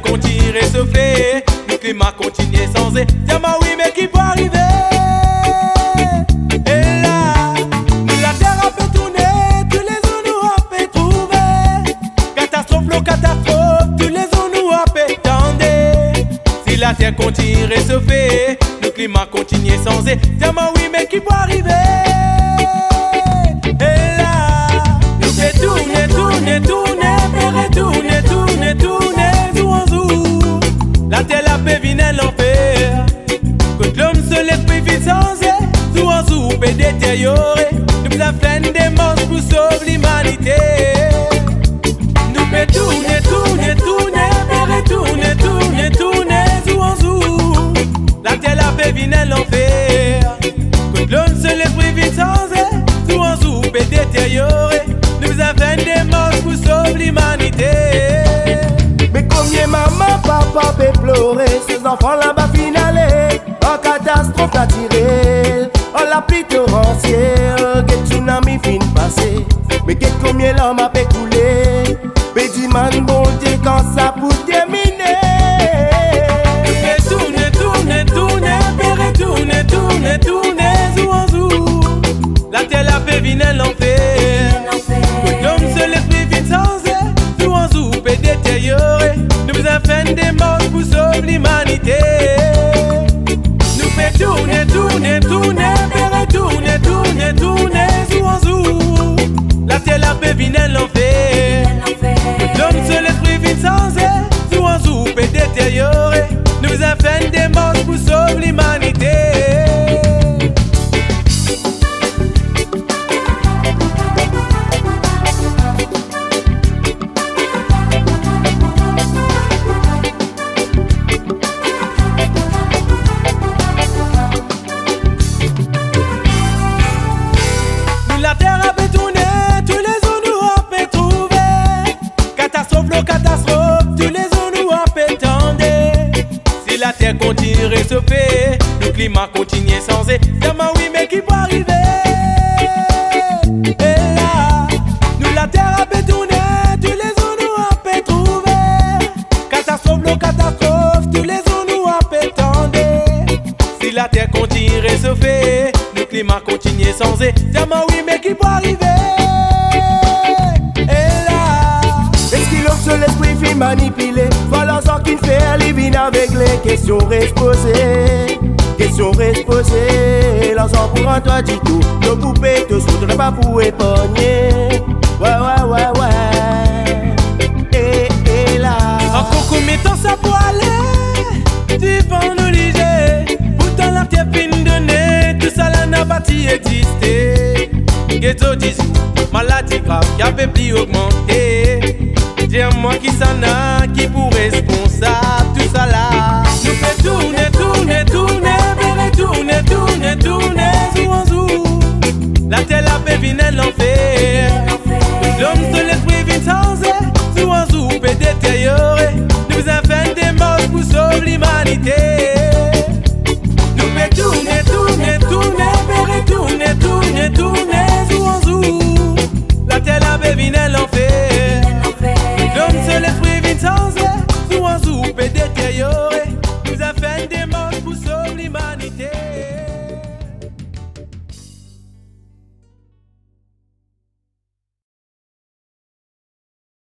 continue à réchauffer, le climat continue sans cesse. Dis-moi oui, mais qui peut arriver? Et là, la terre a fait tourner, tous les zones nous a fait trouver. Catastrophe, l'eau, catastrophe, tous les zones nous a fait tendre. Si la terre continue à réchauffer, le climat continue sans cesse. Dis-moi oui, mais qui peut arriver? Et là, nous fait tourner, tourner, tourner, faire tourner, tourner, tourner, zou en zou. La terre la paix vient l'enfer. Quand l'homme se l'esprit vite sans cesse, zou en zou peut détériorer. Nous avons fait des monstres pour sauver l'humanité. Nous fait tourner, tourner, tourner, faire tourner, tourner, tourner, zou en zou. La terre la paix vient l'enfer. Quand l'homme se l'esprit vite sans cesse, zou en zou peut détériorer. Nous avons fait des monstres pour sauver l'humanité. Mais combien maman, papa peut pleurer, ces enfants là-bas finalés, en catastrophe naturelle, en la pluie torrentielle, que tsunami fin passé. Mais que combien l'homme a fait couler, mais dis man bon Dieu quand ça pour terminer. Tourner, tourner, tourner, faire tourner, tourner, tourner, zou en zou. La terre la paix vient l'enfer. Quand l'homme se l'esprit vite sans cesse, zou en zou peut détériorer. Nous avons fait des morts pour sauver l'humanité. Nous fait tourner, tourner, tourner, faire tourner, tourner, tourner, zou en zou. La terre la paix vient l'enfer. Quand l'homme se l'esprit vite sans cesse, zou en zou peut détériorer. Nous avons fait des morts pour sauver l'humanité. La terre a fait tourner, tous les zones nous a fait trouver. Catastrophe, l'eau, catastrophe, tous les zones nous a fait tendre. Si la terre continue à réchauffer, le climat continue sans cesse. Dis-moi oui, mais qui peut arriver? Et là, nous la terre a fait tourner, tous les zones nous a fait trouver. Catastrophe, l'eau, catastrophe, tous les zones nous a fait tendre. Si la terre continue à réchauffer, le climat continue sans cesse. Dis-moi oui, mais qui peut arriver? Et là, Est-ce qu'il offre l'esprit fait manipuler? Voilà ce qu'il fait, il vient avec les questions exposées. Questions exposées, l'ensemble pour un toit du tout. Nos poupées te sautent pas pour épargner. Ouais, ouais, ouais, ouais. Et là, en coco mettant ça pour aller, tu vas nous liger. Pourtant la terre fin de nez, tout ça là n'a pas existé. Ghetto disease, maladie grave qui avait plus augmenté. Dis-moi qui s'en a, qui pour responsable, tout ça là. Nous fait tourner, tourner, tourner, faire tourner, tourner, tourner, zou en zou. La terre la paix vient l'enfer. L'homme de l'esprit vite sans cesse, zou en zou peut détériorer. Nous avons fait des morts pour sauver l'humanité. Nous fait tourner, tourner, tourner, faire tourner, tourner, tourner, zou en zou. La terre la paix vient l'enfer. L'homme se l'esprit vite sans cesse, zou en zou peut détériorer. Nous avons fait des morts pour sauver l'humanité.